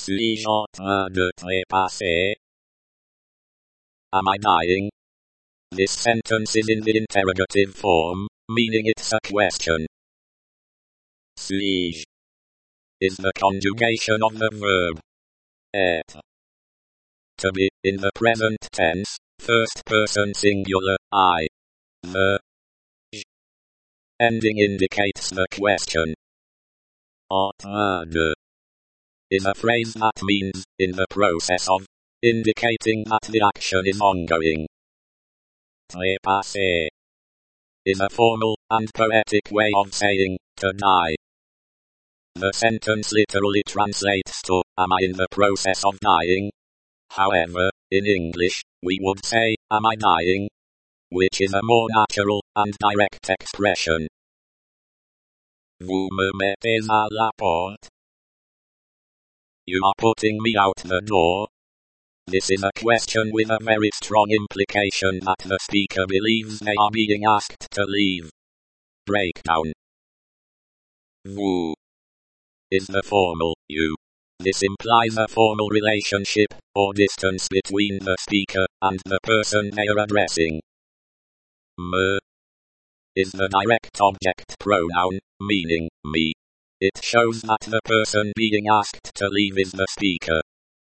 Suis-je en train de trépasser? Am I dying? This sentence is in the interrogative form, meaning it's a question. Suis-je is the conjugation of the verb être. To be, in the present tense, first person singular, I. The j ending indicates the question. En train de is a phrase that means, in the process of, indicating that the action is ongoing. Trépasser is a formal and poetic way of saying, to die. The sentence literally translates to, am I in the process of dying? However, in English, we would say, am I dying? Which is a more natural and direct expression. Vous me mettez à la porte. You are putting me out the door. This is a question with a very strong implication that the speaker believes they are being asked to leave. Breakdown. Vous is the formal you. This implies a formal relationship, or distance between the speaker and the person they are addressing. Me is the direct object pronoun, meaning me. It shows that the person being asked to leave is the speaker.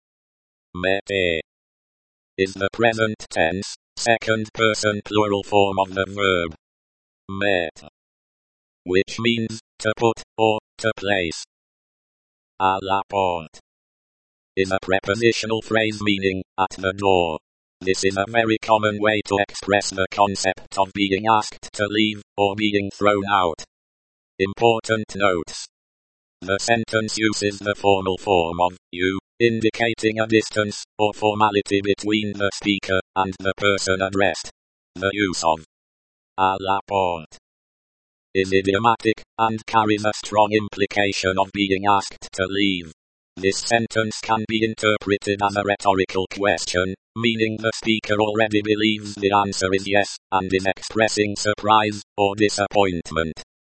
Mettez is the present tense, second person plural form of the verb mettre, which means to put or to place. À la porte is a prepositional phrase meaning at the door. This is a very common way to express the concept of being asked to leave or being thrown out. Important notes. The sentence uses the formal form of you, indicating a distance or formality between the speaker and the person addressed. The use of à la porte is idiomatic and carries a strong implication of being asked to leave. This sentence can be interpreted as a rhetorical question, meaning the speaker already believes the answer is yes, and is expressing surprise or disappointment.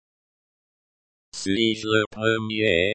Suis-je le premier?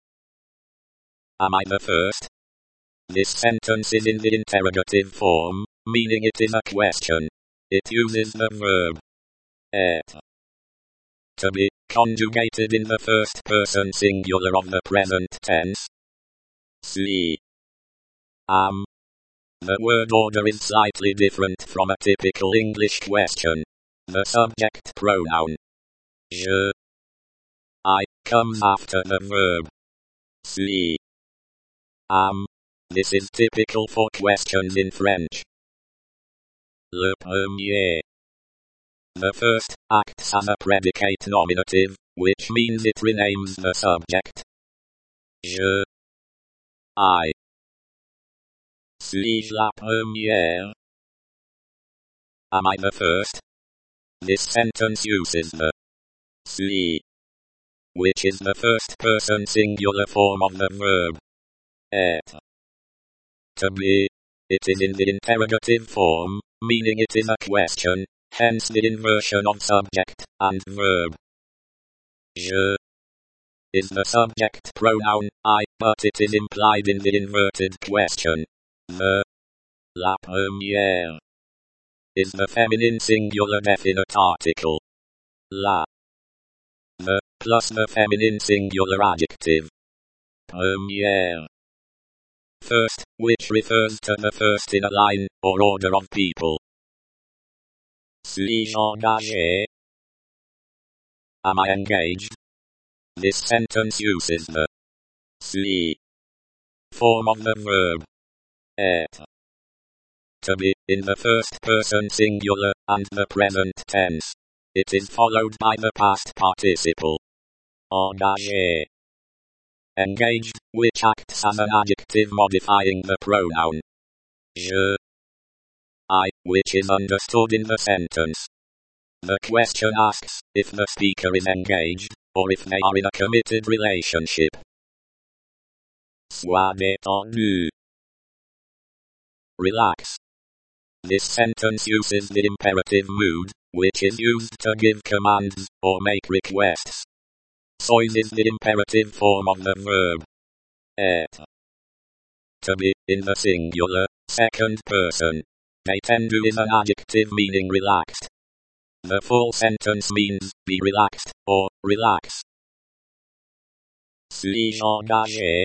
Am I the first? This sentence is in the interrogative form, meaning it is a question. It uses the verb être to be, conjugated in the first person singular of the present tense. Suis. Am. The word order is slightly different from a typical English question. The subject pronoun je, I, comes after the verb suis. Am. This is typical for questions in French. Le premier. The first acts as a predicate nominative, which means it renames the subject. Je. I. Suis-je la première? Am I the first? This sentence uses the suis, which is the first person singular form of the verb être. To be. It is in the interrogative form, meaning it is a question, hence the inversion of subject and verb. Je is the subject pronoun I, but it is implied in the inverted question. The la première is the feminine singular definite article. La. The plus the feminine singular adjective. Première. First, which refers to the first in a line or order of people. Suis-je engagé? Am I engaged? This sentence uses the suis form of the verb être to be in the first person singular and the present tense. It is followed by the past participle engagé. Engaged, which acts as an adjective modifying the pronoun je, I, which is understood in the sentence. The question asks if the speaker is engaged, or if they are in a committed relationship. Sois détendu. Relax. This sentence uses the imperative mood, which is used to give commands or make requests. Sois is the imperative form of the verb être. to be, in the singular, second person. They tend to in an adjective meaning relaxed. The full sentence means, be relaxed, or, relax. Suis-je engagé?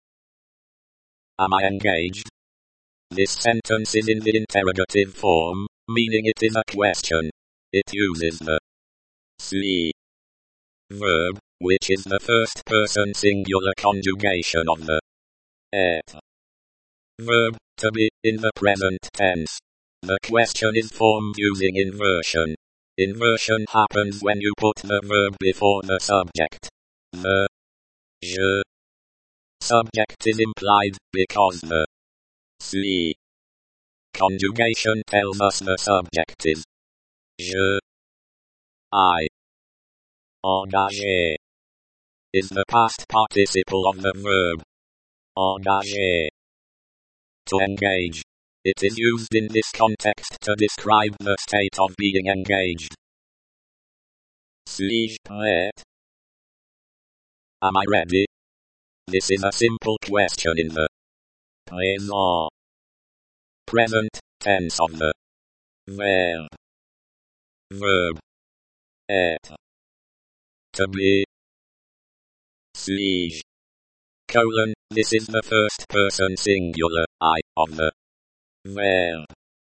Am I engaged? This sentence is in the interrogative form, meaning it is a question. It uses the suis verb, which is the first person singular conjugation of the être verb, to be, in the present tense. The question is formed using inversion. Inversion happens when you put the verb before the subject. The je subject is implied because the suis conjugation tells us the subject is je. I engagé is the past participle of the verb engagé, to engage. It is used in this context to describe the state of being engaged. Suis-je prêt? Am I ready? This is a simple question in the présent, present tense of the verb être, to be. Suis-je, this is the first person singular, I, of the verb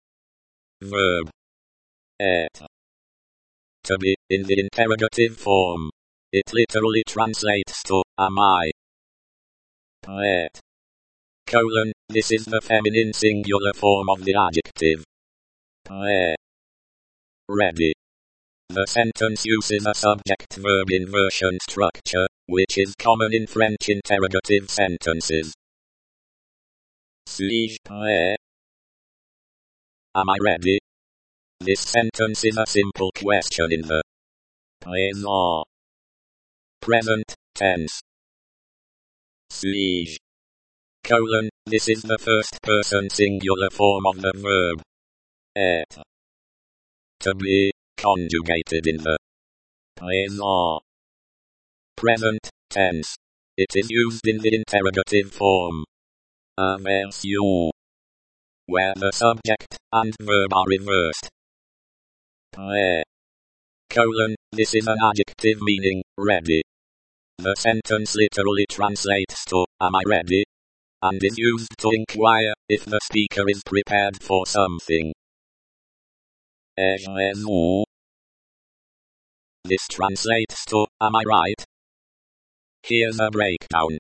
être, to be, in the interrogative form. It literally translates to, am I prêt? This is the feminine singular form of the adjective prêt, ready. The sentence uses a subject-verb inversion structure, which is common in French interrogative sentences. Suis-je prêt? Am I ready? This sentence is a simple question in the présent, present tense. Suis-je, this is the first person singular form of the verb être, to be, conjugated in the présent, present tense. It is used in the interrogative form inversion, where the subject and verb are reversed. Prêt, this is an adjective meaning ready. The sentence literally translates to, am I ready? And is used to inquire if the speaker is prepared for something. Ai-je raison? This translates to, am I right? Here's a breakdown.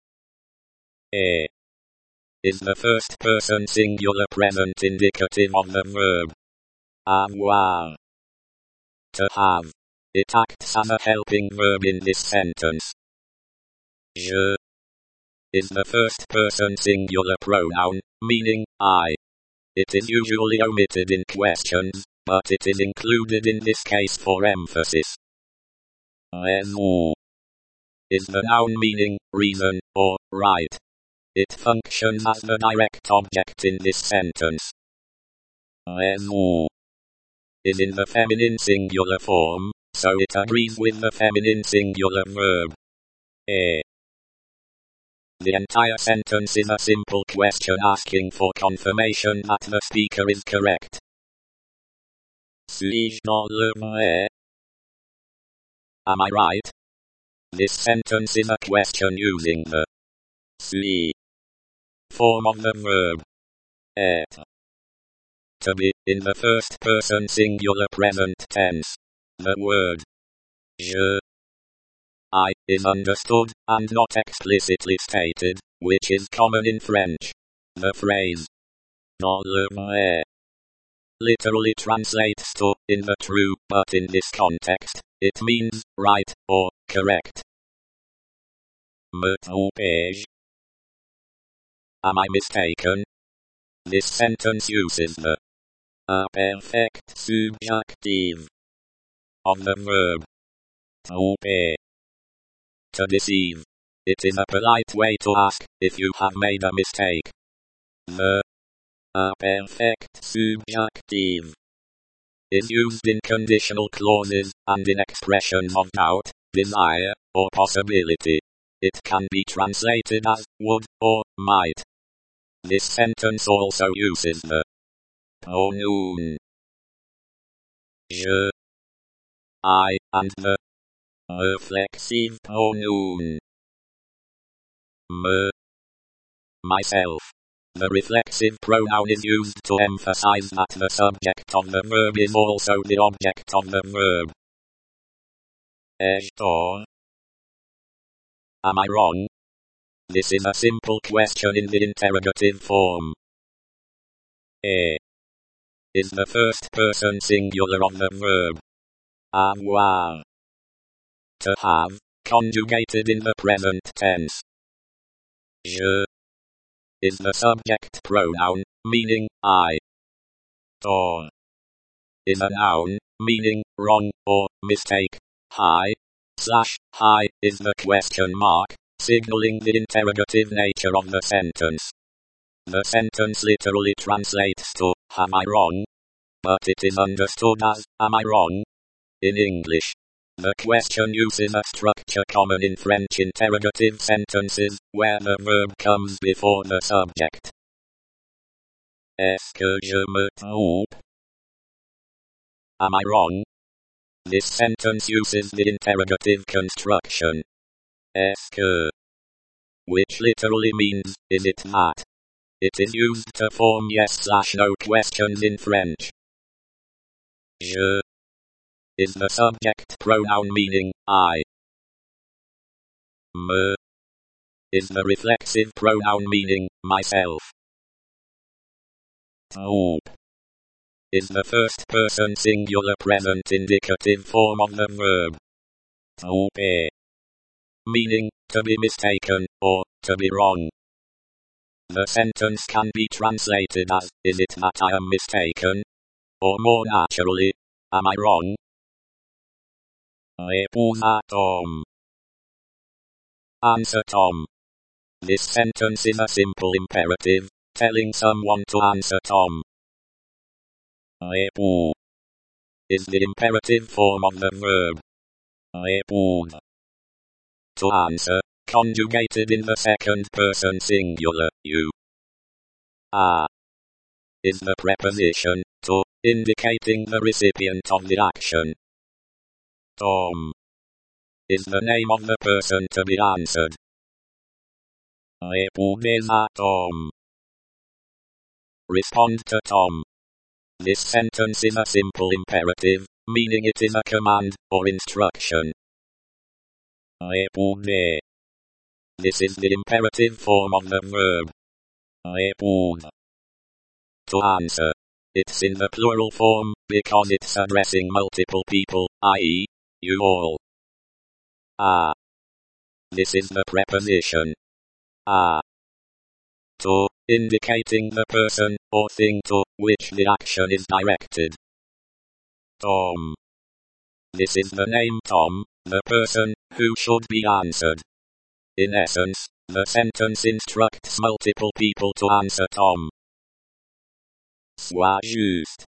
A is the first person singular present indicative of the verb avoir, to have. It acts as a helping verb in this sentence. Je is the first person singular pronoun, meaning I. It is usually omitted in questions, but it is included in this case for emphasis. Raison is the noun meaning reason or right. It functions as the direct object in this sentence. Raison is in the feminine singular form, so it agrees with the feminine singular verb et. The entire sentence is a simple question asking for confirmation that the speaker is correct. Suis-je dans le vrai? Am I right? This sentence is a question using the suis form of the verb être, to be, in the first person singular present tense. The word je, I, is understood, and not explicitly stated, which is common in French. The phrase dans le vrai literally translates to, in the true, but in this context, it means right, or correct. Me trompe-je? Am I mistaken? This sentence uses the imperfect subjunctive of the verb tromper, to deceive. It is a polite way to ask if you have made a mistake. The imperfect subjunctive is used in conditional clauses and in expressions of doubt, desire, or possibility. It can be translated as would or might. This sentence also uses the pronoun je, I, and the reflexive pronoun me, myself. The reflexive pronoun is used to emphasize that the subject of the verb is also the object of the verb. Estou? Am I wrong? This is a simple question in the interrogative form. Is the first person singular of the verb avoir, to have, conjugated in the present tense. Je is the subject pronoun, meaning I. Tort is a noun, meaning wrong or mistake. Hi is the question mark, signaling the interrogative nature of the sentence. The sentence literally translates to, am I wrong? But it is understood as, am I wrong? In English. The question uses a structure common in French interrogative sentences, where the verb comes before the subject. Est-ce que je me trompe? Am I wrong? This sentence uses the interrogative construction. Est-ce que? Which literally means, is it that? It is used to form yes/no questions in French. Je is the subject pronoun meaning I. Me is the reflexive pronoun meaning myself. Trompe is the first person singular present indicative form of the verb tromper, meaning to be mistaken or to be wrong. The sentence can be translated as, is it that I am mistaken? Or more naturally, am I wrong? Réponds Tom. Answer Tom. This sentence is a simple imperative, telling someone to answer Tom. Réponds is the imperative form of the verb répondre. To answer, conjugated in the second person singular, you. Is the preposition to, indicating the recipient of the action. Tom is the name of the person to be answered. Répondez à Tom. Respond to Tom. This sentence is a simple imperative, meaning it is a command or instruction. Répondez. This is the imperative form of the verb répondre. To answer. It's in the plural form, because it's addressing multiple people, i.e., you all. This is the preposition to, indicating the person or thing to which the action is directed. Tom. This is the name Tom, the person who should be answered. In essence, the sentence instructs multiple people to answer Tom. Sois juste.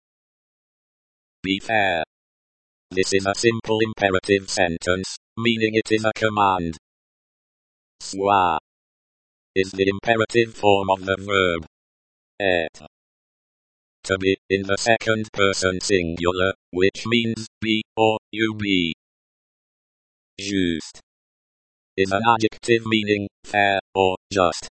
Be fair. This is a simple imperative sentence, meaning it is a command. Sois is the imperative form of the verb être. To be, in the second person singular, which means be, or you be. Juste is an adjective meaning fair or just.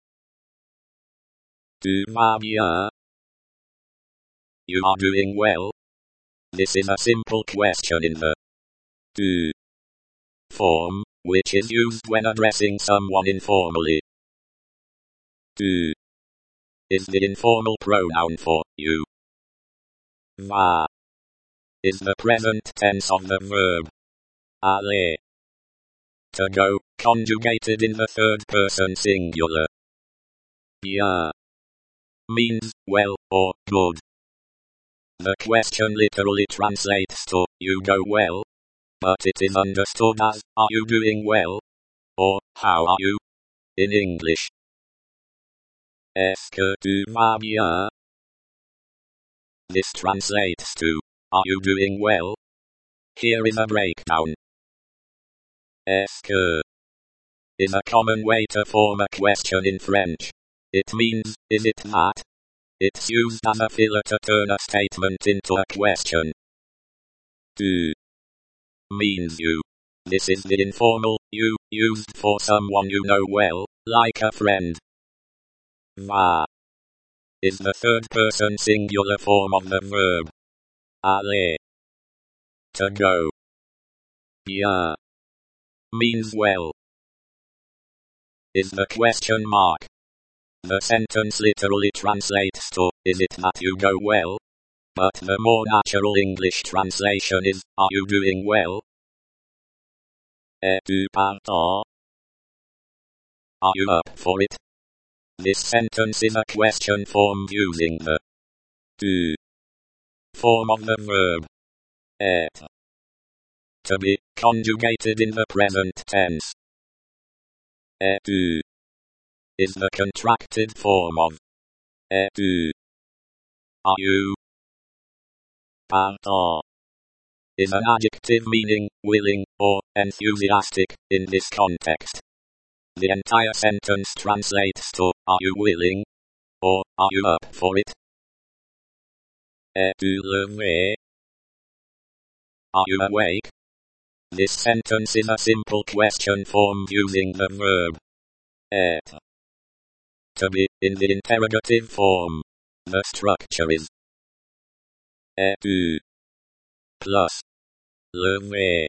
Tu vas bien? You are doing well? This is a simple question in the tu form, which is used when addressing someone informally. Tu is the informal pronoun for you. Va is the present tense of the verb aller. To go, conjugated in the third person singular. Bien means well or good. The question literally translates to, you go well, but it is understood as, are you doing well? Or, how are you? In English. Est-ce que tu vas bien? This translates to, are you doing well? Here is a breakdown. Est-ce que is a common way to form a question in French. It means, is it not? It's used as a filler to turn a statement into a question. Do means you. This is the informal you used for someone you know well, like a friend. Va is the third person singular form of the verb aller, to go. Ja means well. Is the question mark. The sentence literally translates to, is it that you go well? But the more natural English translation is, are you doing well? Es-tu partant? Are you up for it? This sentence is a question formed using the do form of the verb être, to be conjugated in the present tense. Es-tu is the contracted form of es-tu. Are you? Partant is an adjective meaning willing or enthusiastic in this context. The entire sentence translates to, are you willing? Or, are you up for it? Es-tu levé? Are you awake? This sentence is a simple question formed using the verb être, to be, in the interrogative form. The structure is es-tu plus levé.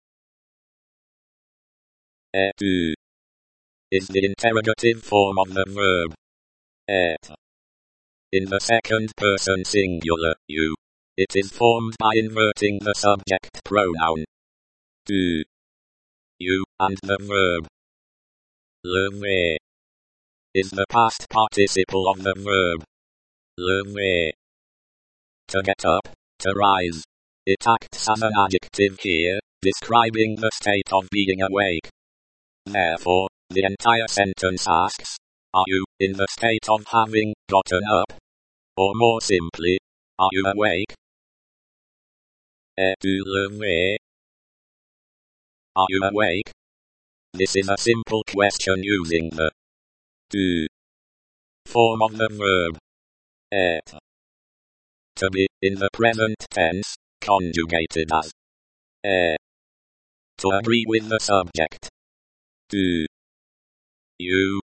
Es-tu is the interrogative form of the verb être. In the second person singular, you, it is formed by inverting the subject pronoun tu, you, and the verb lever is the past participle of the verb lever, to get up, to rise. It acts as an adjective here, describing the state of being awake. Therefore, the entire sentence asks, are you in the state of having gotten up? Or more simply, are you awake? Es-tu levé? Are you awake? This is a simple question using the do form of the verb être, to be, in the present tense, conjugated as est, to agree with the subject. Do you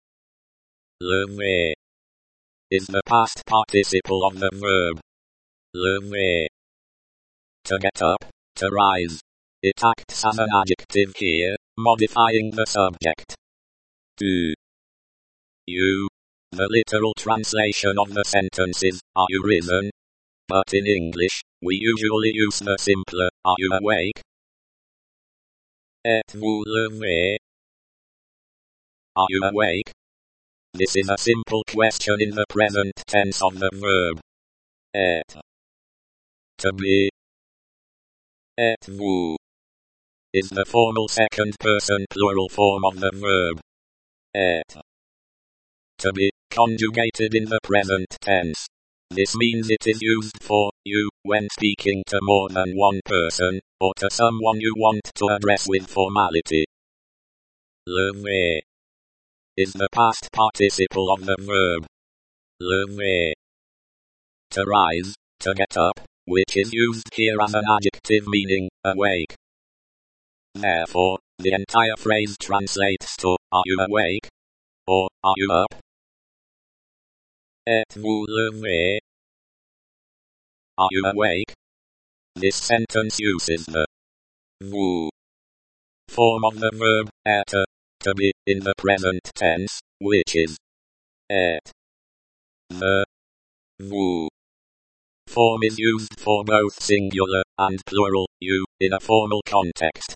lever is the past participle of the verb lever, to get up, to rise. It acts as an adjective here, modifying the subject. Do you. The literal translation of the sentence is, are you risen? But in English, we usually use the simpler, are you awake? Êtes-vous levé? Are you awake? This is a simple question in the present tense of the verb être, to be. Êtes-vous is the formal second person plural form of the verb être, to be, conjugated in the present tense. This means it is used for you when speaking to more than one person, or to someone you want to address with formality. Lever is the past participle of the verb lever, to rise, to get up, which is used here as an adjective meaning awake. Therefore, the entire phrase translates to, are you awake? Or, are you up? Êtes-vous levé? Are you awake? This sentence uses the vous form of the verb être, to be, in the present tense, which is être. The vous form is used for both singular and plural you in a formal context.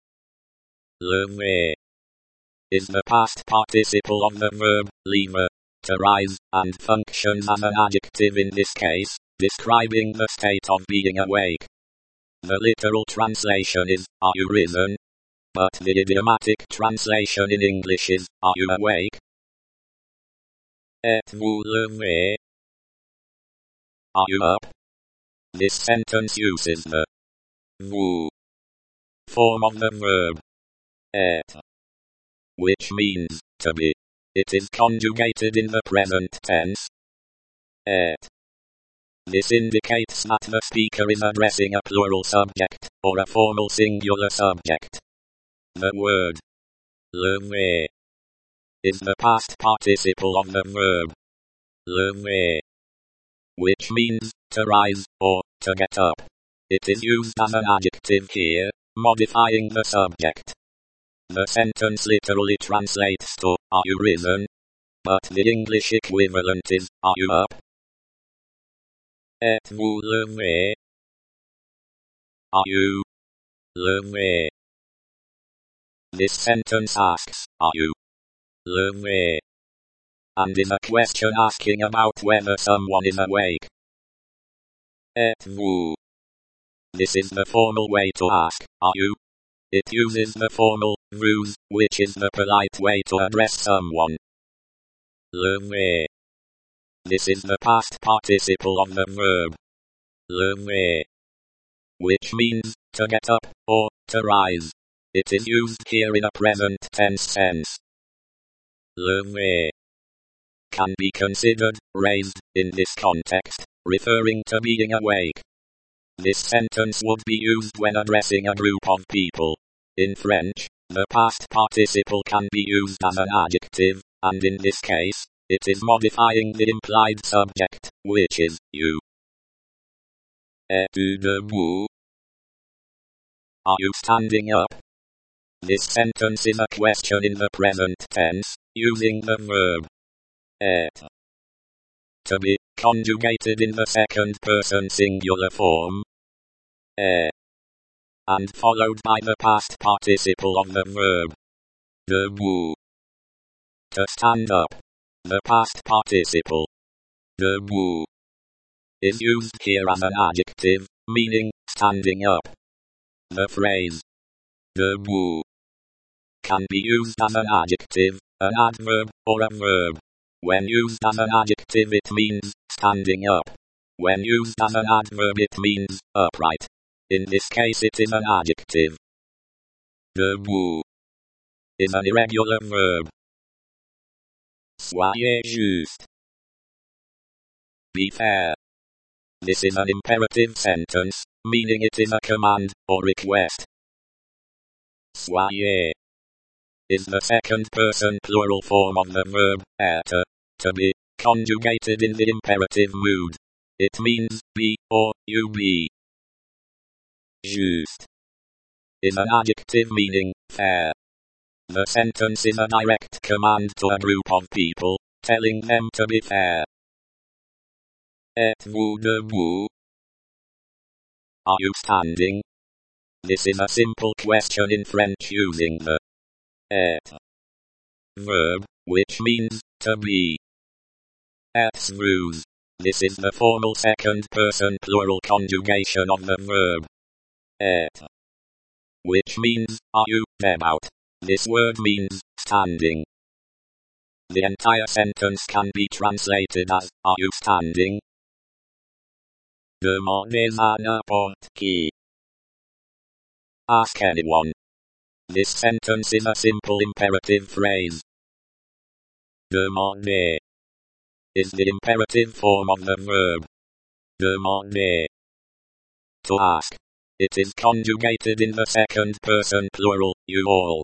Lever is the past participle of the verb lever, to rise, and functions as an adjective in this case, describing the state of being awake. The literal translation is, are you risen? But the idiomatic translation in English is, are you awake? Êtes-vous levé? Are you up? This sentence uses the vous form of the verb être, which means to be. It is conjugated in the present tense. Et. This indicates that the speaker is addressing a plural subject, or a formal singular subject. The word lever is the past participle of the verb lever, which means to rise, or to get up. It is used as an adjective here, modifying the subject. The sentence literally translates to, are you risen? But the English equivalent is, are you up? Êtes-vous levé? Are you levé? This sentence asks, are you levé? And is a question asking about whether someone is awake. Êtes-vous? This is the formal way to ask, are you? It uses the formal, vous, which is the polite way to address someone. Lever. This is the past participle of the verb lever, which means to get up, or to rise. It is used here in a present tense sense. Lever can be considered raised in this context, referring to being awake. This sentence would be used when addressing a group of people. In French, the past participle can be used as an adjective, and in this case, it is modifying the implied subject, which is you. Es-tu debout? Are you standing up? This sentence is a question in the present tense, using the verb être to be conjugated in the second person singular form and followed by the past participle of the verb debout. To stand up. The past participle debout is used here as an adjective, meaning standing up. The phrase debout can be used as an adjective, an adverb, or a verb. When used as an adjective it means standing up. When used as an adverb it means upright. In this case it is an adjective. Debout is an irregular verb. Soyez juste. Be fair. This is an imperative sentence, meaning it is a command, or request. Soyez is the second person plural form of the verb être, to be, conjugated in the imperative mood. It means be, or you be. Juste is an adjective meaning fair. The sentence is a direct command to a group of people, telling them to be fair. Êtes-vous debout? Are you standing? This is a simple question in French using the être verb, which means to be. Êtes-vous? This is the formal second person plural conjugation of the verb être, which means, are you about? This word means standing. The entire sentence can be translated as, are you standing? Demandez à n'importe qui. Ask anyone. This sentence is a simple imperative phrase. Demander is the imperative form of the verb demander, to ask. It is conjugated in the second person plural, you all.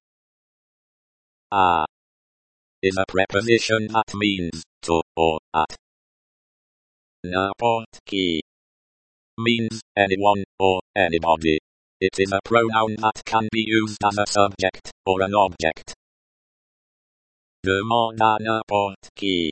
À is a preposition that means to, or at. N'importe qui means anyone, or anybody. It is a pronoun that can be used as a subject, or an object. Demande à n'importe qui.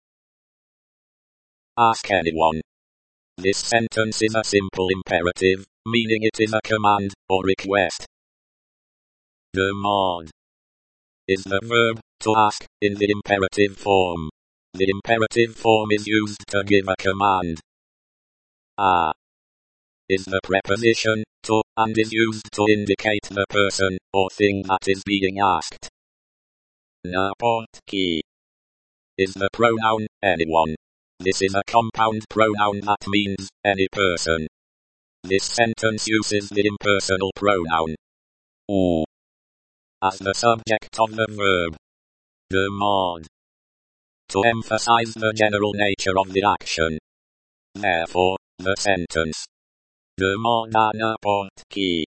Ask anyone. This sentence is a simple imperative, meaning it is a command, or request. Demande is the verb to ask in the imperative form. The imperative form is used to give a command. À is the preposition to, and is used to indicate the person or thing that is being asked. N'importe qui is the pronoun anyone. This is a compound pronoun that means any person. This sentence uses the impersonal pronoun ou as the subject of the verb demande. to emphasize the general nature of the action. Therefore, the sentence demanda n'importe qui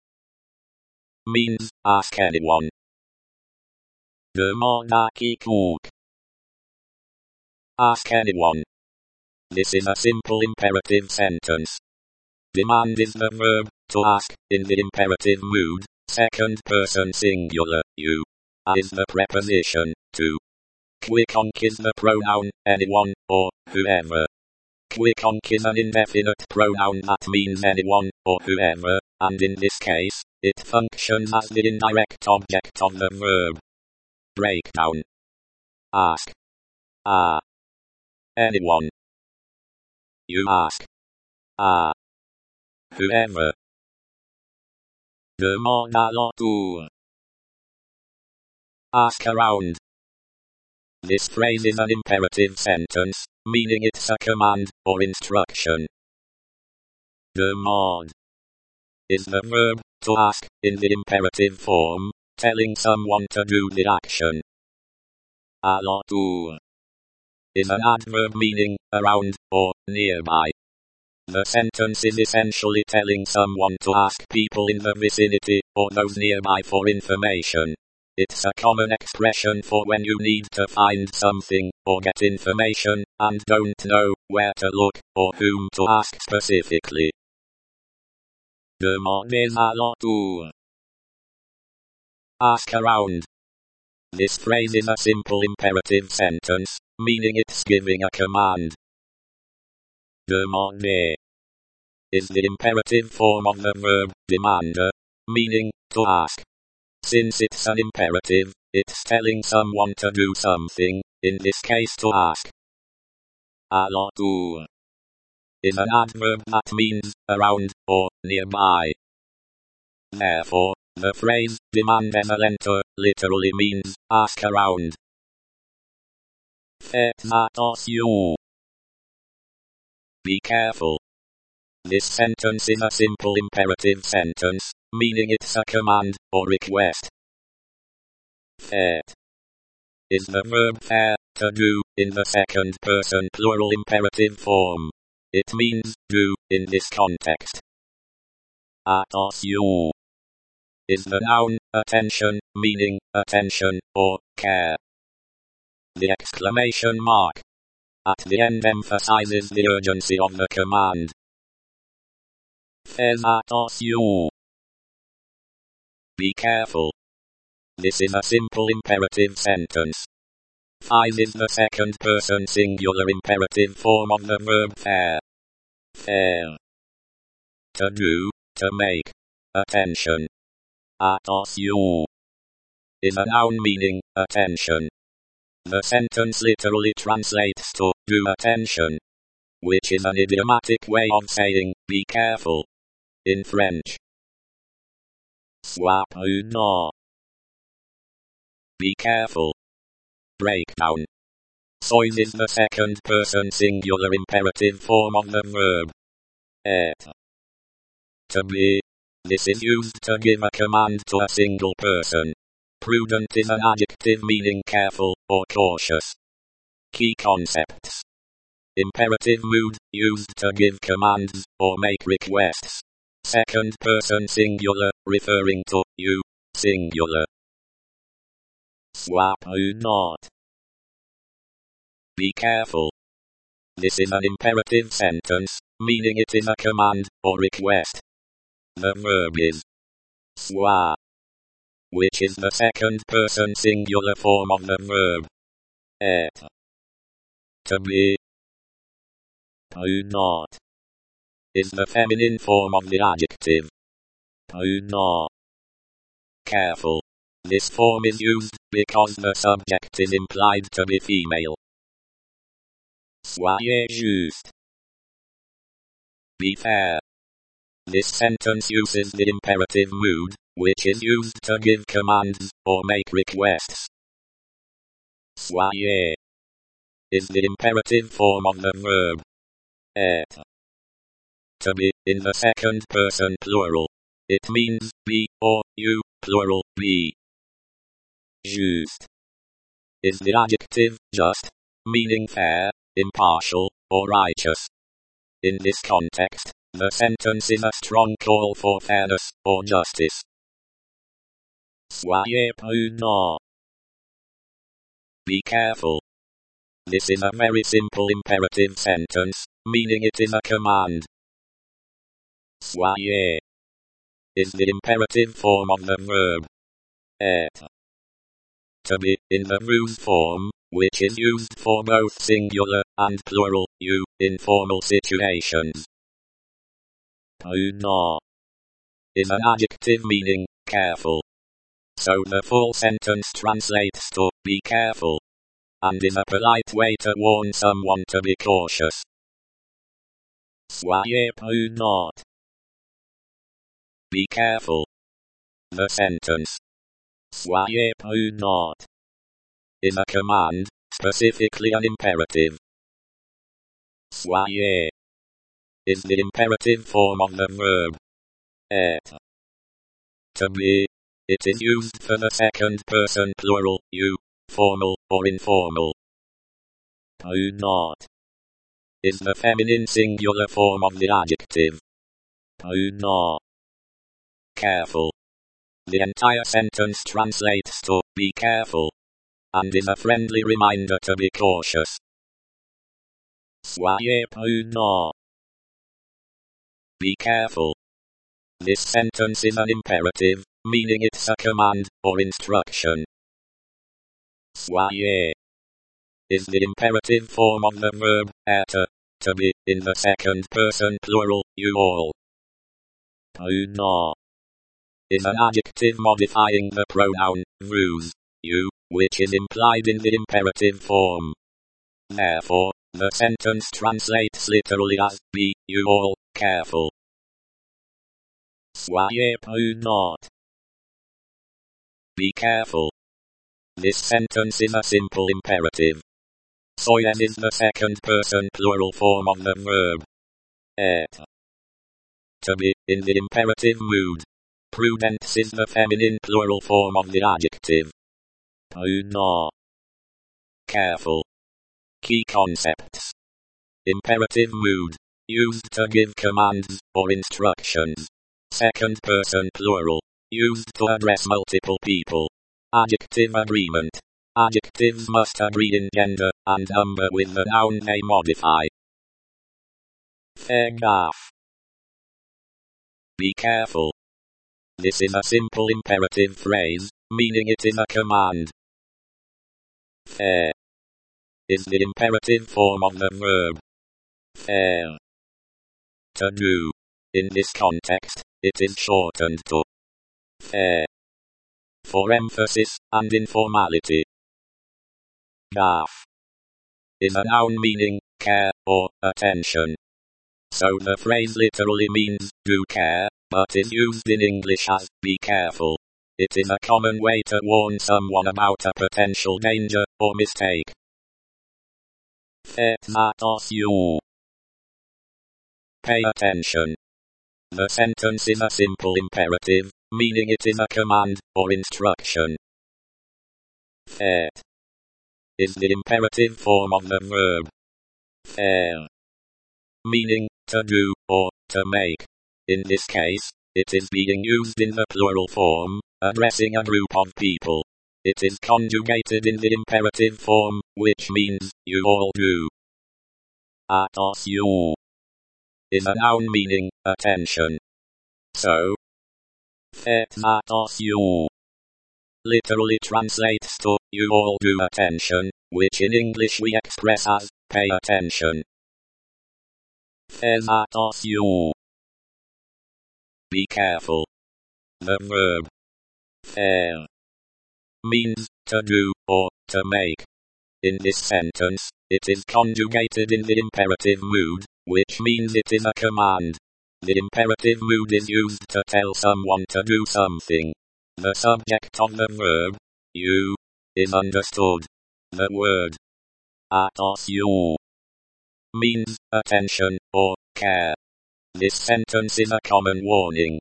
means ask anyone. Demande à quiconque. Ask anyone. This is a simple imperative sentence. Demand is the verb, to ask, in the imperative mood, second person singular, you. Is the preposition, to. Quiconque is the pronoun, anyone, or whoever. Quiconque is an indefinite pronoun that means anyone, or whoever, and in this case, it functions as the indirect object of the verb. Breakdown. Ask. Anyone. You ask. Whoever. Demande à l'entour. Ask around. This phrase is an imperative sentence, meaning it's a command, or instruction. Demande is the verb, to ask, in the imperative form, telling someone to do the action. À l'entour is an adverb meaning around, or nearby. The sentence is essentially telling someone to ask people in the vicinity, or those nearby for information. It's a common expression for when you need to find something, or get information, and don't know where to look, or whom to ask specifically. Demandez à l'entour. Ask around. This phrase is a simple imperative sentence, meaning it's giving a command. Demander is the imperative form of the verb demander, meaning to ask. Since it's an imperative, it's telling someone to do something, in this case to ask. À l'entour is an adverb that means around, or nearby. Therefore, the phrase demandez à l'entour literally means ask around. Faites attention. Be careful. This sentence is a simple imperative sentence, meaning it's a command, or request. Faites is the verb faire, to do, in the second person plural imperative form. It means do, in this context. Attention is the noun attention, meaning attention, or care. The exclamation mark at the end emphasizes the urgency of the command. Fais attention. Be careful. This is a simple imperative sentence. Fais is the second person singular imperative form of the verb faire. Faire. To do, to make. Attention. Attention is a noun meaning attention. The sentence literally translates to do attention, which is an idiomatic way of saying be careful in French. Sois prudent. Be careful. Breakdown. Sois is the second person singular imperative form of the verb être. To be. This is used to give a command to a single person. Prudent is an adjective meaning careful, or cautious. Key concepts. Imperative mood, used to give commands, or make requests. Second person singular, referring to you, singular. Sois prudent. Be careful. This is an imperative sentence, meaning it is a command, or request. The verb is sois, which is the second person singular form of the verb être. To be. Prudent is the feminine form of the adjective prudent. Careful. This form is used because the subject is implied to be female. Soyez juste. Be fair. This sentence uses the imperative mood, which is used to give commands, or make requests. Soyez is the imperative form of the verb être. To be, in the second person plural. It means be, or you, plural, be. Juste is the adjective just, meaning fair, impartial, or righteous. In this context, the sentence is a strong call for fairness or justice. Soyez prudent. Be careful. This is a very simple imperative sentence, meaning it is a command. Soyez is the imperative form of the verb être. To be, in the ruse form, which is used for both singular and plural you in formal situations. Prudent is an adjective meaning careful. So the full sentence translates to be careful, and is a polite way to warn someone to be cautious. Soyez prudent. Be careful. The sentence Soyez prudent is a command, specifically an imperative. Soyez is the imperative form of the verb être. To be, it is used for the second person plural you, formal or informal. Prudent is the feminine singular form of the adjective prudent. Careful. The entire sentence translates to be careful, and is a friendly reminder to be cautious. Soyez prudent. Be careful. This sentence is an imperative, meaning it's a command or instruction. Soyez is the imperative form of the verb être, to be, in the second person plural you all. Prudent is an adjective modifying the pronoun vous, you, which is implied in the imperative form. Therefore, the sentence translates literally as be you all careful. Soyez prudent. Be careful. This sentence is a simple imperative. Soyez is the second person plural form of the verb être. To be, in the imperative mood. Prudence is the feminine plural form of the adjective prudent. Careful. Key concepts. Imperative mood, used to give commands or instructions. Second person plural, used to address multiple people. Adjective agreement. Adjectives must agree in gender and number with the noun they modify. Fais gaffe. Be careful. This is a simple imperative phrase, meaning it is a command. Faire is the imperative form of the verb faire. To do. In this context, it is shortened to faire, for emphasis and informality. Gaffe is a noun meaning care or attention. So the phrase literally means do care, but is used in English as be careful. It is a common way to warn someone about a potential danger or mistake. Faites attention. Pay attention. The sentence is a simple imperative, meaning it is a command or instruction. Faites is the imperative form of the verb faire, meaning to do or to make. In this case, it is being used in the plural form, addressing a group of people. It is conjugated in the imperative form, which means you all do. Attention is a noun meaning attention. So, faites attention literally translates to you all do attention, which in English we express as pay attention. Fais attention. Be careful. The verb faire means to do or to make. In this sentence, it is conjugated in the imperative mood, which means it is a command. The imperative mood is used to tell someone to do something. The subject of the verb, you, is understood. The word attention means attention or care. This sentence is a common warning.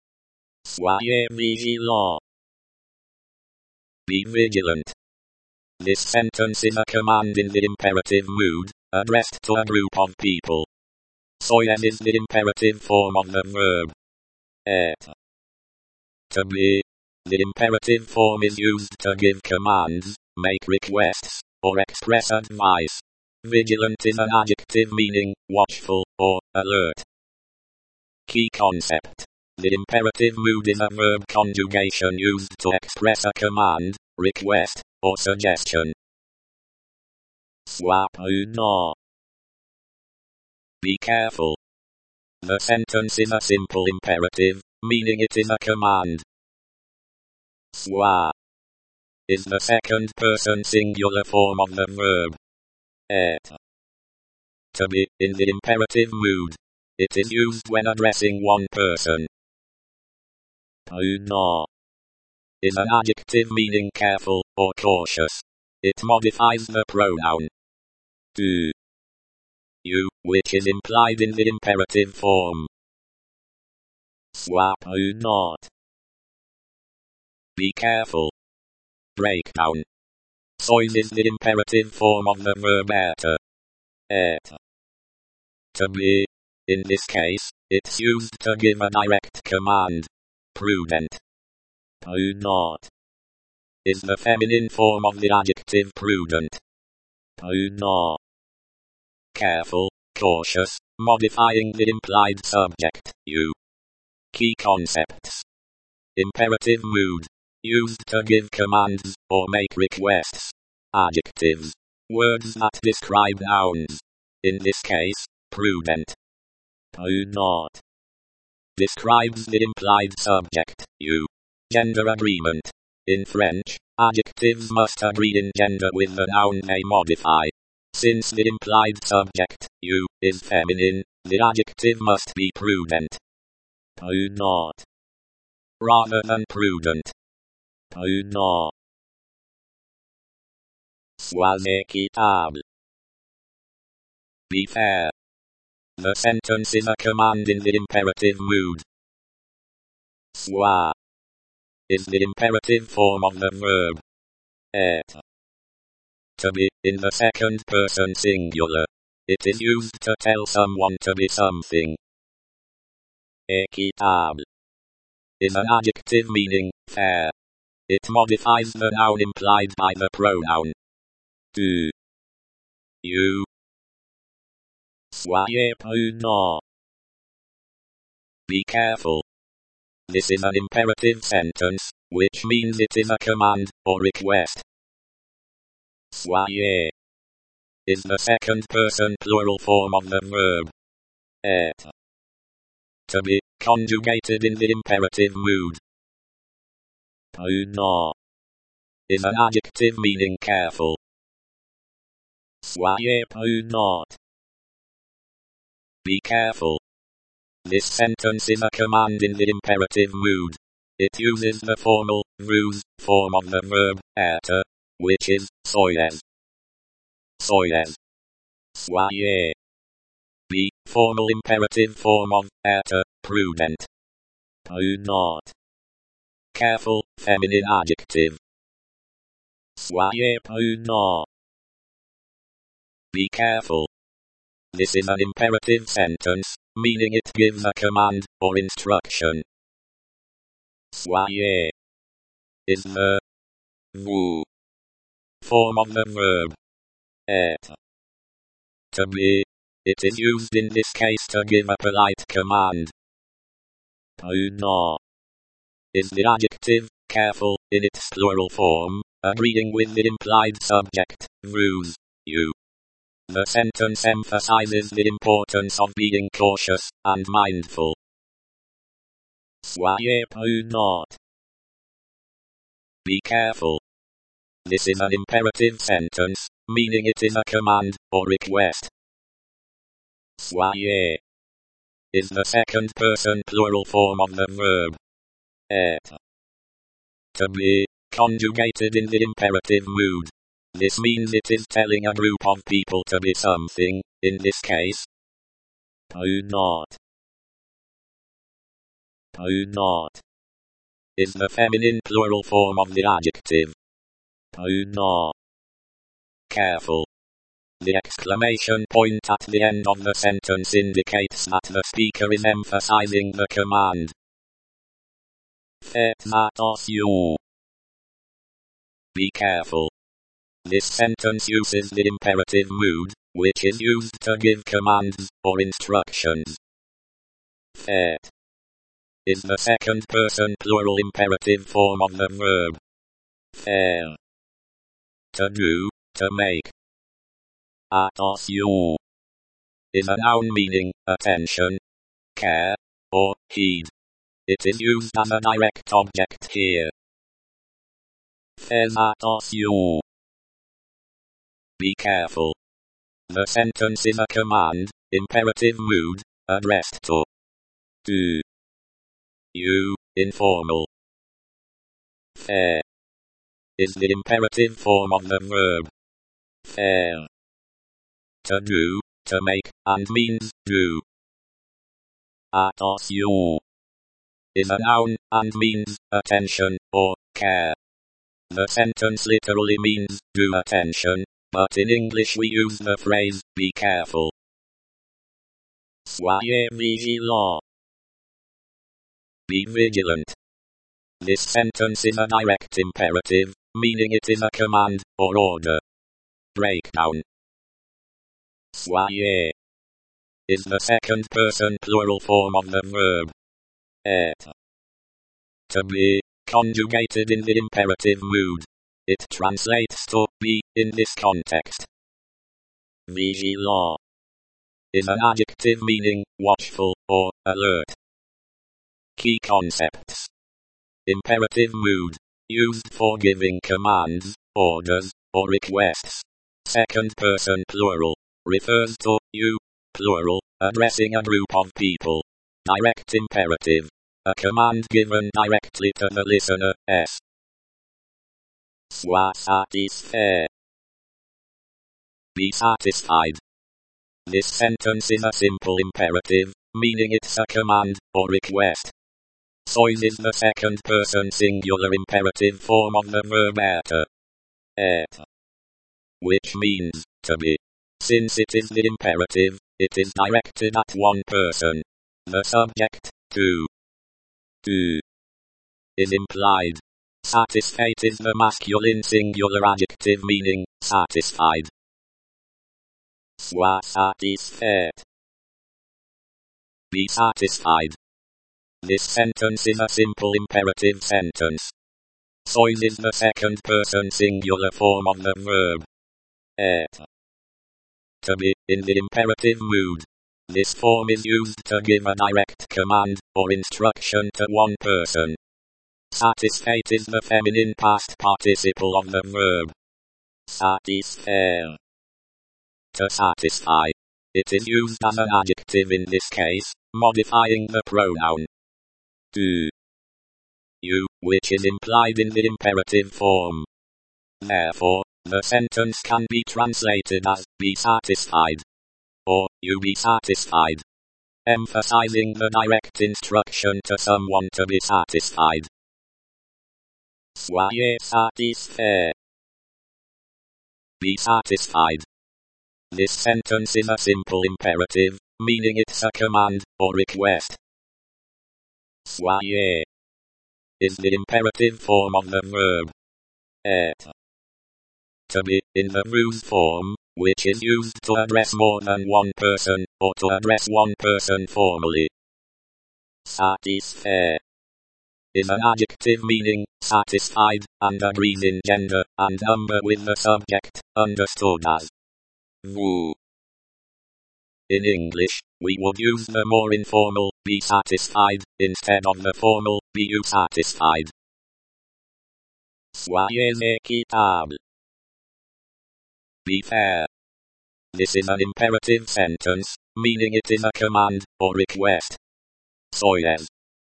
Soyez vigilant. Be vigilant. This sentence is a command in the imperative mood, addressed to a group of people. Soyez is the imperative form of the verb. Être. To be. The imperative form is used to give commands, make requests, or express advice. Vigilant is an adjective meaning watchful or alert. Key concept. The imperative mood is a verb conjugation used to express a command, request, or suggestion. Sois prudent. Be careful. The sentence is a simple imperative, meaning it is a command. Sois is the second person singular form of the verb. Être. To be in the imperative mood. It is used when addressing one person. Prudent is an adjective meaning careful or cautious. It modifies the pronoun tu, you, which is implied in the imperative form. Sois prudent. Be careful. Breakdown. Sois is the imperative form of the verb être. Être. To be. In this case, it's used to give a direct command. Prudent. Prudent is the feminine form of the adjective prudent. Prudent. Careful, cautious, modifying the implied subject, you. Key concepts. Imperative mood. Used to give commands, or make requests. Adjectives. Words that describe nouns. In this case, prudent. Prudent describes the implied subject, you. Gender agreement. In French, adjectives must agree in gender with the noun they modify. Since the implied subject, you, is feminine, the adjective must be prudent. Prudent rather than prudent. Prudent. Sois équitable. Be fair. The sentence is a command in the imperative mood. Sois is the imperative form of the verb. Être. To be, in the second person singular. It is used to tell someone to be something. Équitable is an adjective meaning fair. It modifies the noun implied by the pronoun tu, you. Soyez prudent. Be careful. This is an imperative sentence, which means it is a command or request. Soyez is the second person plural form of the verb. Être. To be, conjugated in the imperative mood. Prudent is an adjective meaning careful. Soyez prudent. Be careful. This sentence is a command in the imperative mood. It uses the formal, ruse, form of the verb, être, which is, soyez. Soyez. Soyez. Be, formal imperative form of, être, prudent. Prudent. Careful, feminine adjective. Soyez prudent. Be careful. This is an imperative sentence, meaning it gives a command, or instruction. Soyez is the vous form of the verb. Être. To be. It is used in this case to give a polite command. Prudent is the adjective, careful, in its plural form, agreeing with the implied subject, ruse, you. The sentence emphasizes the importance of being cautious and mindful. Soyez prudent. Be careful. This is an imperative sentence, meaning it is a command or request. Soyez is the second person plural form of the verb. Être. To be, conjugated in the imperative mood. This means it is telling a group of people to be something, in this case. Prudent. Prudent is the feminine plural form of the adjective. Prudent. careful. The exclamation point at the end of the sentence indicates that the speaker is emphasizing the command. You. Be careful. This sentence uses the imperative mood, which is used to give commands or instructions. Fet is the second person plural imperative form of the verb. Faire. To do, to make. You is a noun meaning attention, care, or heed. It is used as a direct object here. Fais attention. Be careful. The sentence is a command, imperative mood, addressed to you, informal. Faire is the imperative form of the verb. Faire. To do, to make, and means do. Attention is a noun and means attention or care. The sentence literally means do attention, but in English we use the phrase be careful. Soyez vigilant. Be vigilant. This sentence is a direct imperative, meaning it is a command or order. Breakdown. Soyez is the second person plural form of the verb. Être. To be, conjugated in the imperative mood. It translates to be in this context. Vigilant is an adjective meaning watchful or alert. Key concepts. Imperative mood, used for giving commands, orders, or requests. Second person plural, refers to you, plural, addressing a group of people. Direct imperative, a command given directly to the listener, s. Sois satisfait. Be satisfied. This sentence is a simple imperative, meaning it's a command or request. Sois is the second person singular imperative form of the verb être, which means to be. Since it is the imperative, it is directed at one person. The subject, to is implied. Satisfait is the masculine singular adjective meaning satisfied. Sois satisfait. Be satisfied. This sentence is a simple imperative sentence. Sois is the second person singular form of the verb. Être. To be, in the imperative mood. This form is used to give a direct command or instruction to one person. Satisfait is the feminine past participle of the verb. Satisfaire. To satisfy. It is used as an adjective in this case, modifying the pronoun you, which is implied in the imperative form. Therefore, the sentence can be translated as be satisfied or you be satisfied, emphasizing the direct instruction to someone to be satisfied. Soyez satisfait. Be satisfied. This sentence is a simple imperative, meaning it's a command or request. Soyez is the imperative form of the verb. Être. To be, in the ruse form, which is used to address more than one person, or to address one person formally. Satisfait is an adjective meaning satisfied, and agrees in gender and number with the subject, understood as vous. In English, we would use the more informal be satisfied instead of the formal be you satisfied. Soyez équitable. Be fair. This is an imperative sentence, meaning it is a command or request. Soyez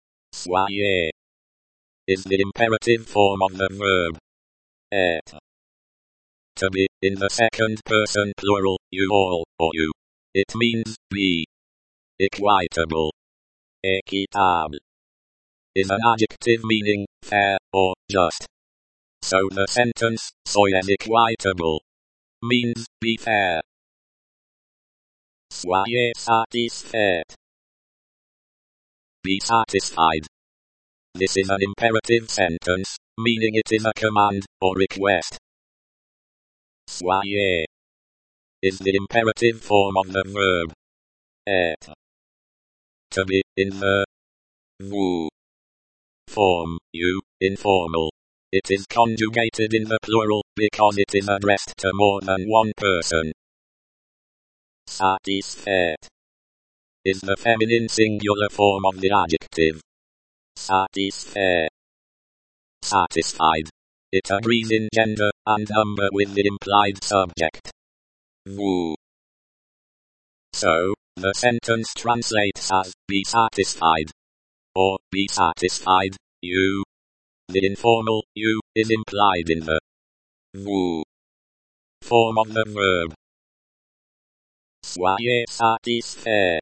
is the imperative form of the verb. Être. To be, in the second person plural, you all, or you. It means be. Equitable. Équitable is an adjective meaning fair or just. So the sentence, soyez équitable, means be fair. Soyez satisfait. Be satisfied. This is an imperative sentence, meaning it is a command or request. Soyez is the imperative form of the verb être. To be in the vous form, you, informal. It is conjugated in the plural because it is addressed to more than one person. Satisfait is the feminine singular form of the adjective satisfait. Satisfied. It agrees in gender and number with the implied subject vous. So, the sentence translates as be satisfied or be satisfied, you. The informal you is implied in the vous form of the verb. Soyez satisfait.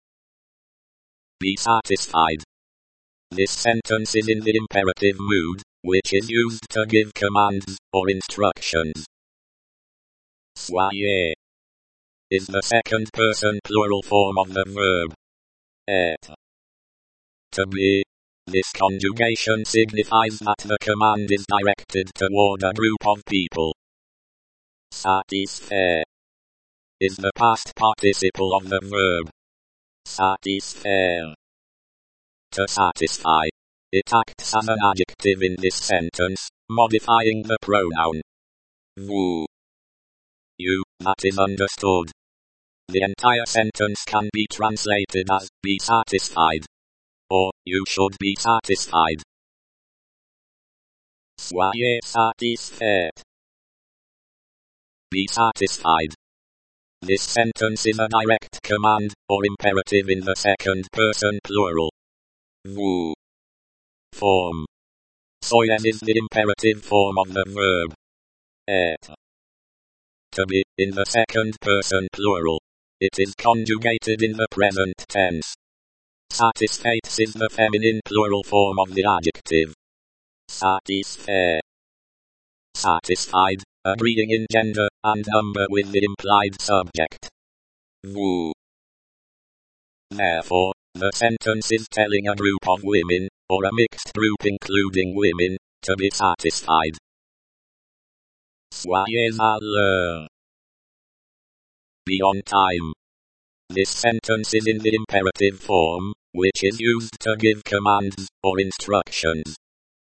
Be satisfied. This sentence is in the imperative mood, which is used to give commands or instructions. Soyez is the second person plural form of the verb être. To be. This conjugation signifies that the command is directed toward a group of people. Satisfait is the past participle of the verb satisfaire. To satisfy. It acts as an adjective in this sentence, modifying the pronoun vous. You, that is understood. The entire sentence can be translated as be satisfied or you should be satisfied. Soyez satisfait. Be satisfied. This sentence is a direct command or imperative in the second person plural vous form. Soyez is the imperative form of the verb être. To be in the second person plural. It is conjugated in the present tense. Satisfaits is the feminine plural form of the adjective satisfait. Satisfied, agreeing in gender and number with the implied subject vous. Therefore, the sentence is telling a group of women, or a mixed group including women, to be satisfied. Soyez à l'heure. Be on time. This sentence is in the imperative form, which is used to give commands or instructions.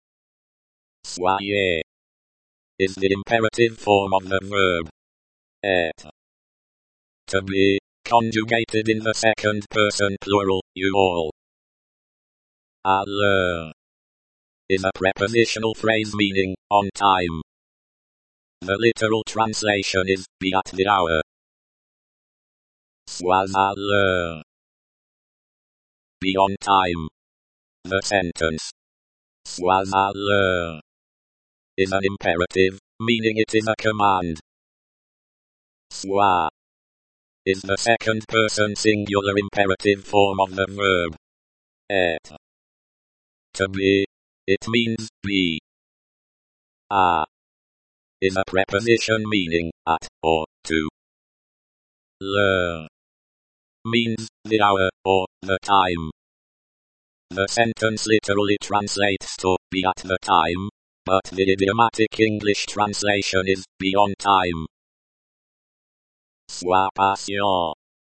Soyez is the imperative form of the verb être. To be, conjugated in the second person plural, you all. À l'heure is a prepositional phrase meaning on time. The literal translation is be at the hour. Sois à l'heure. Be on time. The sentence sois à l'heure is an imperative, meaning it is a command. Sois is the second person singular imperative form of the verb être. To be, it means be. À is a preposition meaning at or to. L'heure means the hour or the time. The sentence literally translates to be at the time, but the idiomatic English translation is be on time. Sois patient.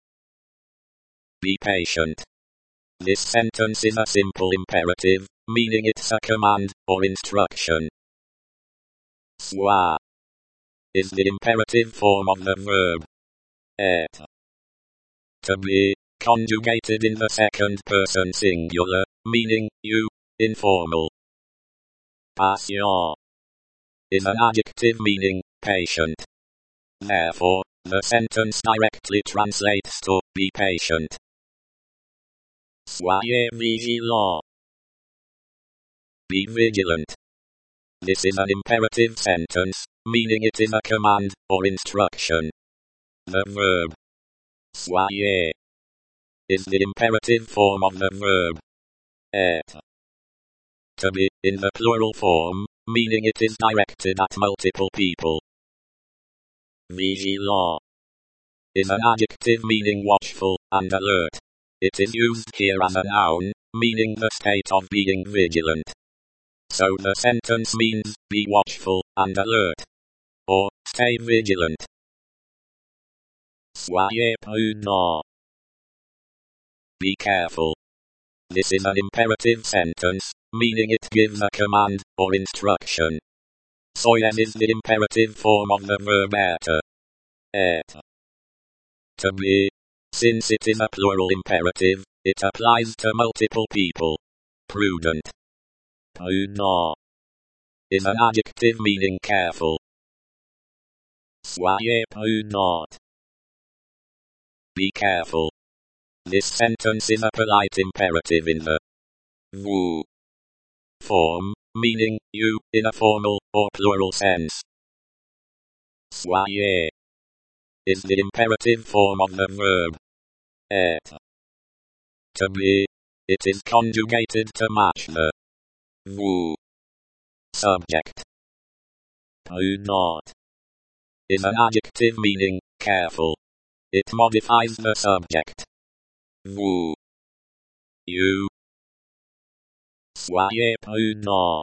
Be patient. This sentence is a simple imperative, meaning it's a command or instruction. Sois is the imperative form of the verb être. To be, conjugated in the second person singular, meaning you, informal. Patient is an adjective meaning patient. Therefore, the sentence directly translates to be patient. Soyez vigilant. Be vigilant. This is an imperative sentence, meaning it is a command or instruction. The verb soyez is the imperative form of the verb être. To be, in the plural form, meaning it is directed at multiple people. Vigilant is an adjective meaning watchful and alert. It is used here as a noun, meaning the state of being vigilant. So the sentence means, be watchful and alert. Or, stay vigilant. Soyez prudent. Be careful. This is an imperative sentence, meaning it gives a command, or instruction. Soyez is the imperative form of the verb être. Être. To be. Since it is a plural imperative, it applies to multiple people. Prudent. Prudent is an adjective meaning careful. Soyez prudent. Be careful. This sentence is a polite imperative in the vous form, meaning you, in a formal or plural sense. Soyez is the imperative form of the verb être. To be. It is conjugated to match the vous subject. Prudent is an adjective meaning careful. It modifies the subject. Vous. You. Soyez prudent.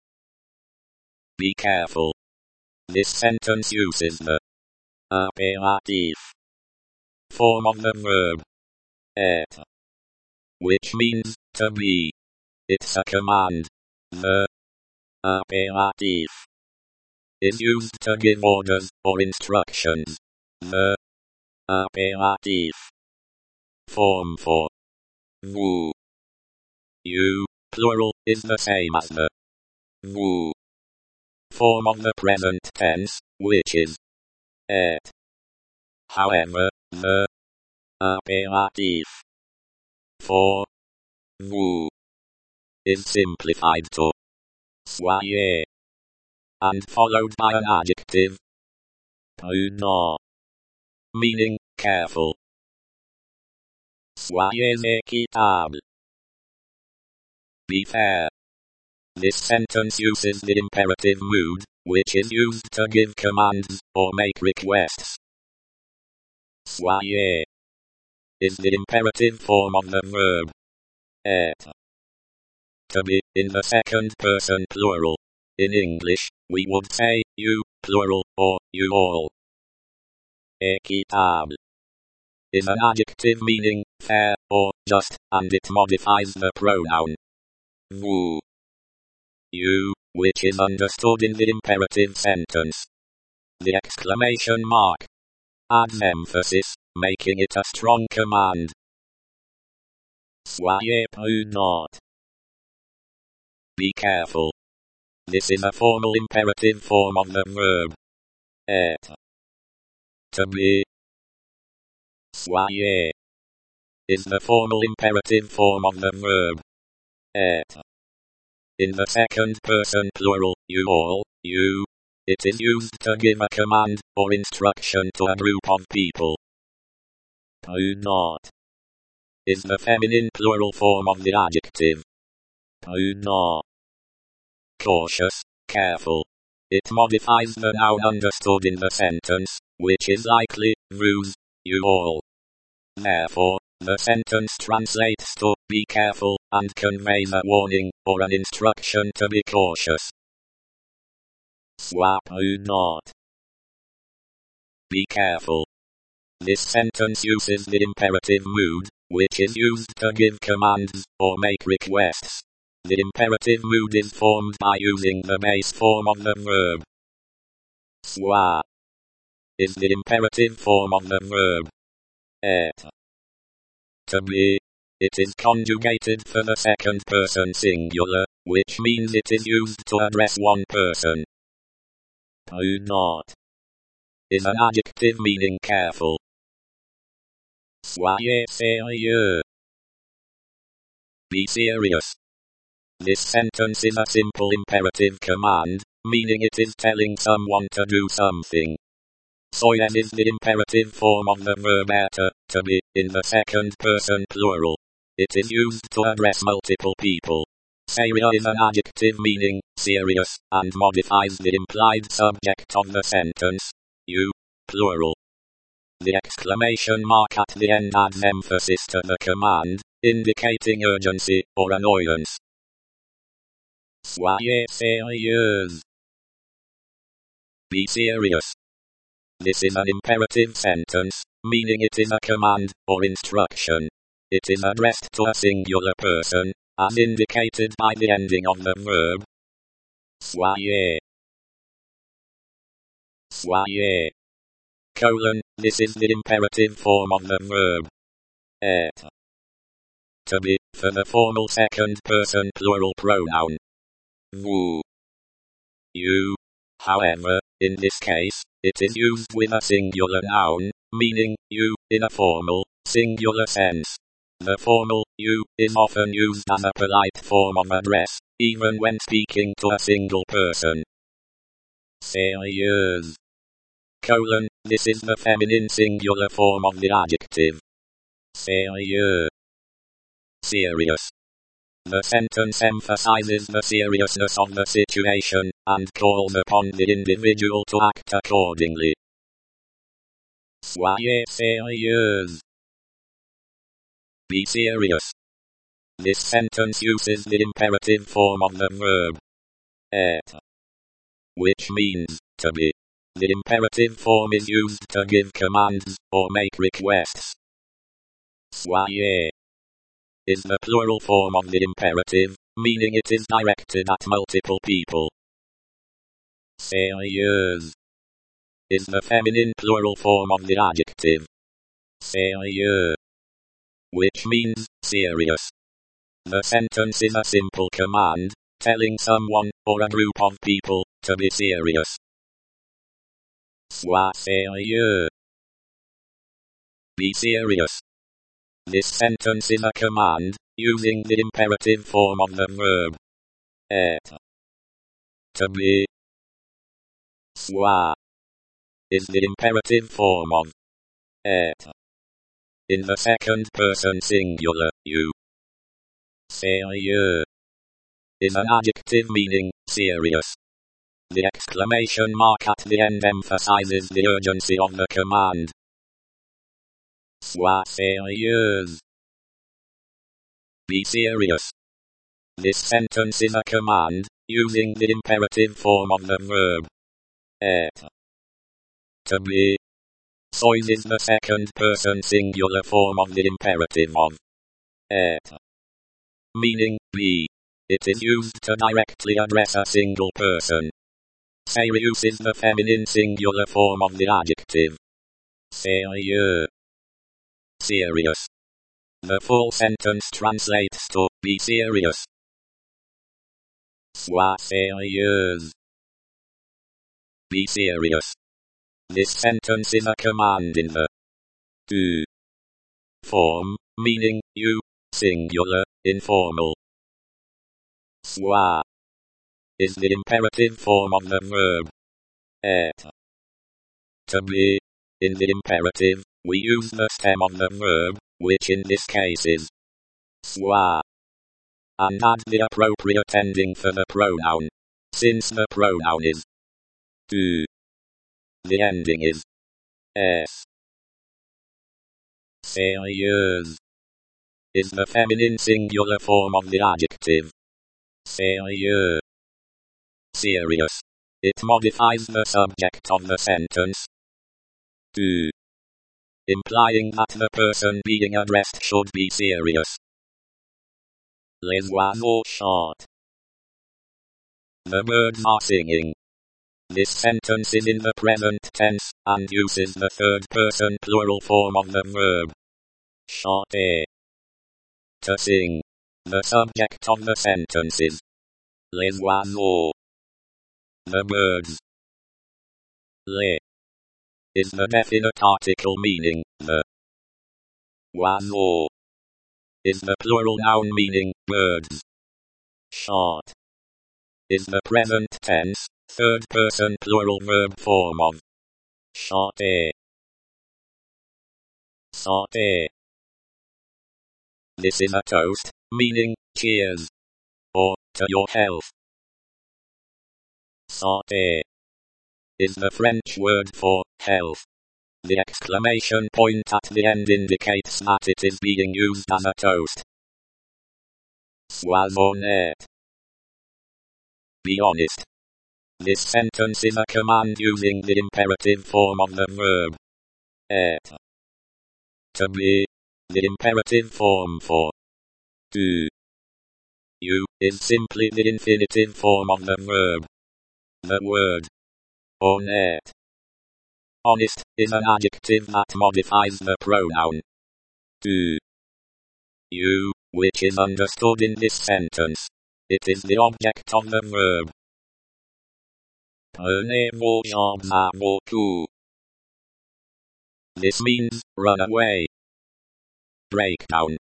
Be careful. This sentence uses the imperatif form of the verb être, which means to be. It's a command. The imperatif is used to give orders or instructions. The imperatif form for vous, you, plural, is the same as the vous form of the present tense, which is être. However, the imperatif for vous is simplified to soyez and followed by an adjective, prudent, meaning careful. Soyez équitable. Be fair. This sentence uses the imperative mood, which is used to give commands or make requests. Soyez is the imperative form of the verb être. To be, in the second person plural. In English, we would say you, plural, or you all. Équitable is an adjective meaning fair or just, and it modifies the pronoun vous, you, which is understood in the imperative sentence. The exclamation mark adds emphasis, making it a strong command. Soyez prudent. Be careful. This is a formal imperative form of the verb être. To be. Soyez is the formal imperative form of the verb être. In the second person plural, you all, you, it is used to give a command or instruction to a group of people. Prudent is the feminine plural form of the adjective prudent. Cautious, careful. It modifies the noun understood in the sentence, which is likely, vous, you all. Therefore, the sentence translates to be careful and conveys a warning or an instruction to be cautious. Sois prudent. Be careful. This sentence uses the imperative mood, which is used to give commands or make requests. The imperative mood is formed by using the base form of the verb. Sois is the imperative form of the verb être. To be. It is conjugated for the second person singular, which means it is used to address one person. Prudent is an adjective meaning careful. Soyez sérieux. Be serious. This sentence is a simple imperative command, meaning it is telling someone to do something. Soyez is the imperative form of the verb être, to be, in the second person plural. It is used to address multiple people. Sérieux is an adjective meaning serious, and modifies the implied subject of the sentence, you, plural. The exclamation mark at the end adds emphasis to the command, indicating urgency or annoyance. Soyez sérieux. Be serious. This is an imperative sentence, meaning it is a command or instruction. It is addressed to a singular person, as indicated by the ending of the verb. Soyez. Soyez. This is the imperative form of the verb. Être. To be, for the formal second person plural pronoun. Vous. You. However, in this case, it is used with a singular noun, meaning you, in a formal, singular sense. The formal you is often used as a polite form of address, even when speaking to a single person. Sérieux. This is the feminine singular form of the adjective. Sérieux. Serious. The sentence emphasizes the seriousness of the situation, and calls upon the individual to act accordingly. Soyez sérieux. Be serious. This sentence uses the imperative form of the verb. Être. Which means, to be. The imperative form is used to give commands, or make requests. Soyez is the plural form of the imperative, meaning it is directed at multiple people. Sérieux is the feminine plural form of the adjective. Sérieux, which means serious. The sentence is a simple command, telling someone, or a group of people, to be serious. Sois sérieux. Be serious. This sentence is a command, using the imperative form of the verb. Être. To be. Sois is the imperative form of être. In the second person singular, you. Sérieux is an adjective meaning serious. The exclamation mark at the end emphasizes the urgency of the command. Sois sérieux. Be serious. This sentence is a command, using the imperative form of the verb. Être. To be. Sois is the second person singular form of the imperative of être. Meaning, be. It is used to directly address a single person. Sérieux is the feminine singular form of the adjective. Sérieux. Serious. The full sentence translates to, be serious. Sois sérieux. Be serious. This sentence is a command in the tu form, meaning, you, singular, informal. Sois is the imperative form of the verb. Être. To be. In the imperative, we use the stem of the verb, which in this case is sois, and add the appropriate ending for the pronoun. Since the pronoun is tu, the ending is s. Sérieux is the feminine singular form of the adjective. Sérieux. Serious. It modifies the subject of the sentence. Tu. Implying that the person being addressed should be serious. Les oiseaux chantent. The birds are singing. This sentence is in the present tense, and uses the third person plural form of the verb. Chanter. To sing. The subject of the sentence is les oiseaux. The birds. Les is the definite article meaning the. Oiseau is the plural noun meaning birds. Chant is the present tense, third person plural verb form of chanter. Santé. This is a toast, meaning cheers, or to your health. Santé is the French word for health. The exclamation point at the end indicates that it is being used as a toast. Sois honnête. Be honest. This sentence is a command using the imperative form of the verb être. To be, the imperative form for tu. You is simply the infinitive form of the verb. The word honnête. Honest is an adjective that modifies the pronoun tu. You, which is understood in this sentence. It is the object of the verb. Prenez vos jambes à vos coups. This means, run away. Breakdown.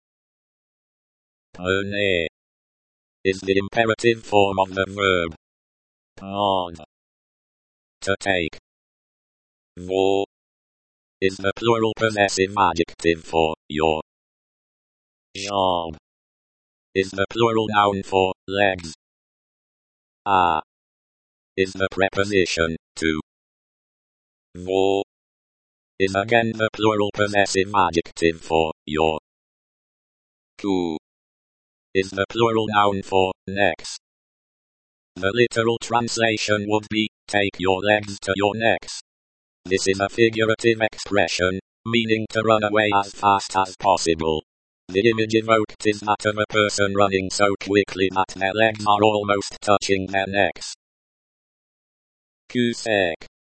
Prenez is the imperative form of the verb prendre. To take. Vos is the plural possessive adjective for your. Jambes is the plural noun for legs. À is the preposition to. Vos is again the plural possessive adjective for your. Coups is the plural noun for necks. The literal translation would be, take your legs to your necks. This is a figurative expression, meaning to run away as fast as possible. The image evoked is that of a person running so quickly that their legs are almost touching their necks. Cul sec.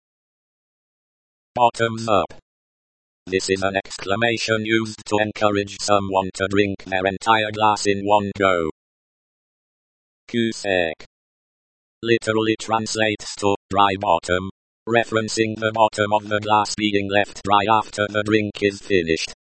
Bottoms up. This is an exclamation used to encourage someone to drink their entire glass in one go. Cul sec literally translates to dry bottom, referencing the bottom of the glass being left dry after the drink is finished.